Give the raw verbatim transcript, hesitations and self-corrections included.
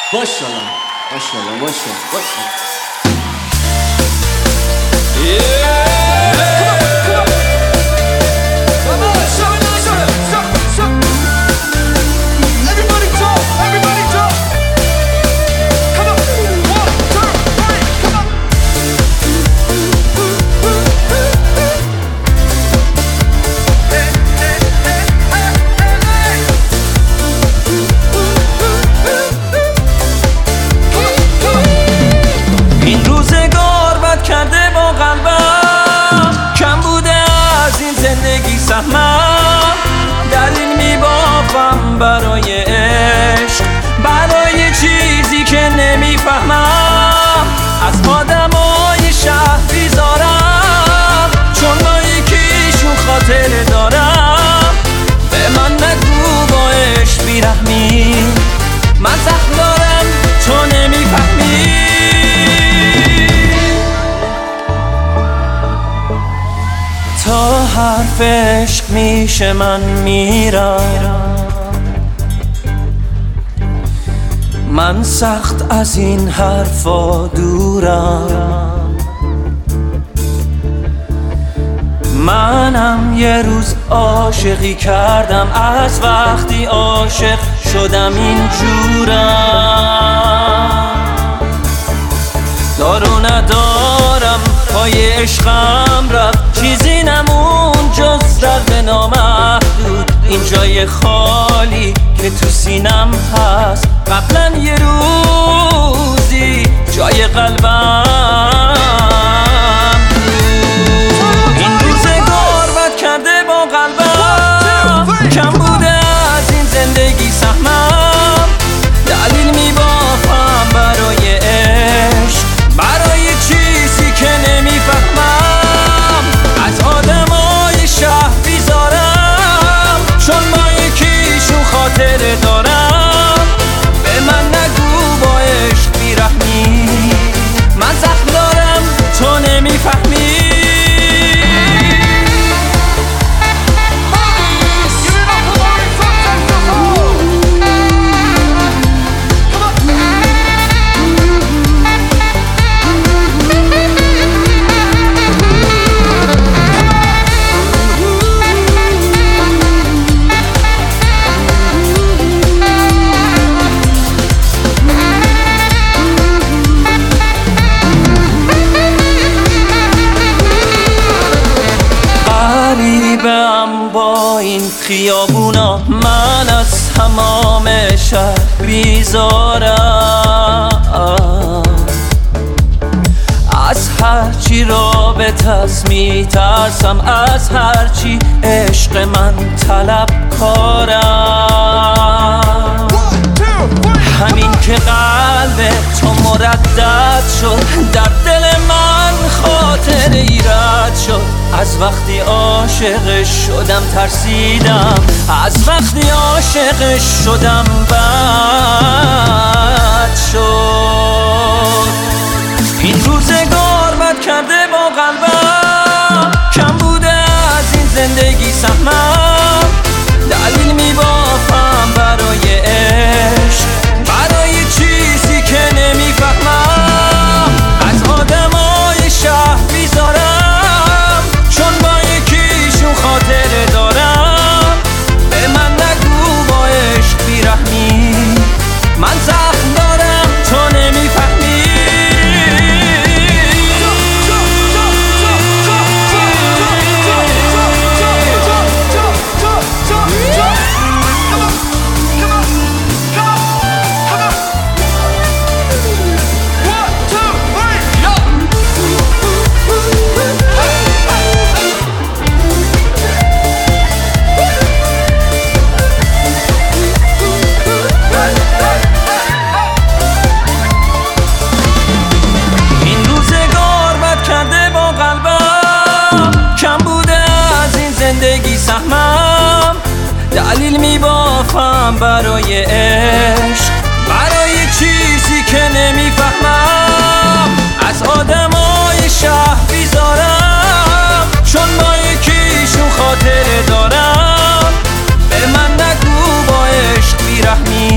ماشاءالله ماشاءالله ماشاءالله دلیل میبافم برای عشق، برای چیزی که نمیفهمم. از آدمای شهر بیزارم، چون با یکیشون خاطره دارم. به من نگو با عشق بیرحمی، من زخم دارم تو نمیفهمی. تا حرف عشق میشه من میرم، من سخت از این حرفا دورم. منم یه روز عاشقی کردم، از وقتی عاشق شدم اینجورم. دارو ندارم پای عشقم رفت، چیزی نمون جز درد نامحدود. این جای خالی که تو سینم هست، قبلا یه روزی جای قلبم بود. این روزگار بد کرده با قلبم، کم بوده از این زندگی سهمم. دلیل میبافم برای عشق، برای چیزی که نمیفهمم. از آدمای شهر بیزارم، چون با یکیشون خاطره دارم. به من نگو با عشق بیرحمی، من زخم دارم تو نمیفهمی. غریبم با این خیابونا، من از تمام شهر بیزارم. از هرچی رابطه است میترسم، از هرچی عشق من طلب کارم. همین که قلب تو مردد شد، در دل من خاطر ایراد شد. از وقتی عاشق شدم ترسیدم، از وقتی عاشق شدم بد شد. این روزگار بد کرده با قلبم، کم بوده از این زندگی سهمم. دلیل میبافم برای عشق، برای چیزی که نمیفهمم. از آدمای شهر بیزارم، چون با یکیشون خاطره دارم. به من نگو با عشق بیرحمی، من زخم دارم تو نمیفهمی. دلیل میبافم برای عشق، برای چیزی که نمیفهمم. از آدمای شهر بیزارم، چون با یکیشون خاطره دارم. به من نگو با عشق بیرحمی،